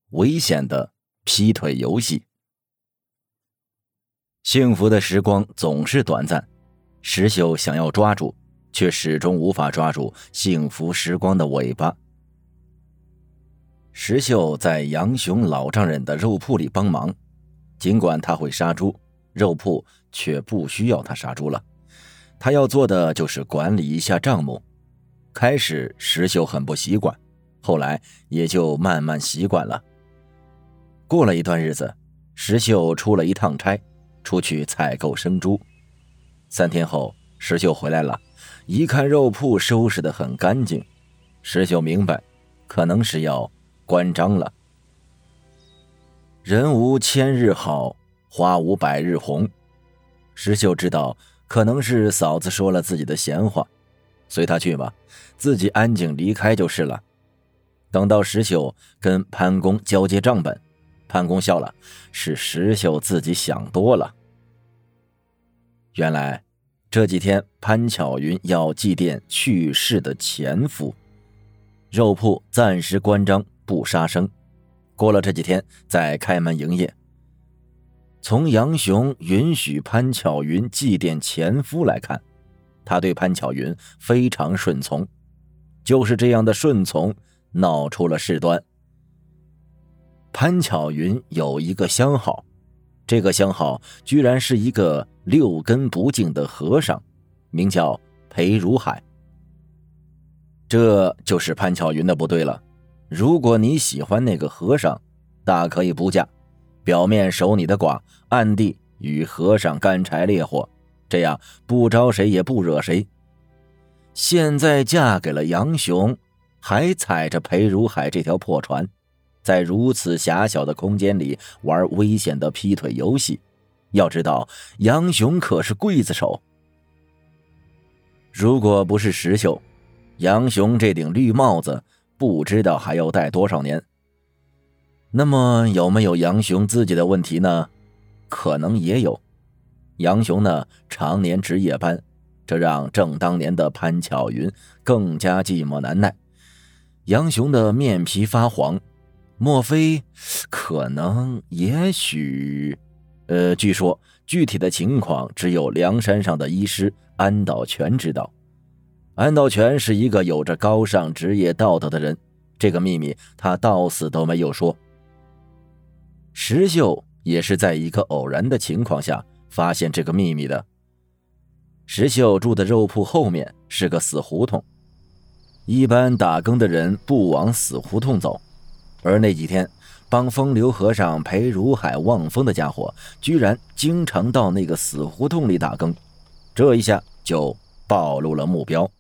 危险的劈腿游戏。幸福的时光总是短暂，石秀想要抓住，却始终无法抓住幸福时光的尾巴。石秀在杨雄老丈人的肉铺里帮忙，尽管他会杀猪，肉铺却不需要他杀猪了，他要做的就是管理一下账目。开始石秀很不习惯，后来也就慢慢习惯了。过了一段日子，石秀出了一趟差，出去采购生猪。3天后，石秀回来了，一看肉铺收拾得很干净，石秀明白，可能是要关张了。人无千日好，花无百日红。石秀知道，可能是嫂子说了自己的闲话，随他去吧，自己安静离开就是了。等到石秀跟潘公交接账本，潘公笑了，是石秀自己想多了。原来这几天潘巧云要祭奠去世的前夫，肉铺暂时关张不杀生，过了这几天再开门营业。从杨雄允许潘巧云祭奠前夫来看，他对潘巧云非常顺从，就是这样的顺从闹出了事端。潘巧云有一个相好，这个相好居然是一个6根不净的和尚，名叫裴如海。这就是潘巧云的不对了，如果你喜欢那个和尚，大可以不嫁，表面守你的寡，暗地与和尚干柴烈火，这样不招谁也不惹谁。现在嫁给了杨雄，还踩着裴如海这条破船，在如此狭小的空间里玩危险的劈腿游戏，要知道杨雄可是刽子手。如果不是石秀，杨雄这顶绿帽子不知道还要戴多少年。那么有没有杨雄自己的问题呢？可能也有。杨雄呢，常年值夜班，这让正当年的潘巧云更加寂寞难耐。杨雄的面皮发黄，莫非可能也许据说具体的情况只有梁山上的医师安道全知道。安道全是一个有着高尚职业道德的人，这个秘密他到死都没有说。石秀也是在一个偶然的情况下发现这个秘密的。石秀住的肉铺后面是个死胡同，一般打更的人不往死胡同走，而那几天帮风流和尚裴如海望风的家伙居然经常到那个死胡同里打更，这一下就暴露了目标。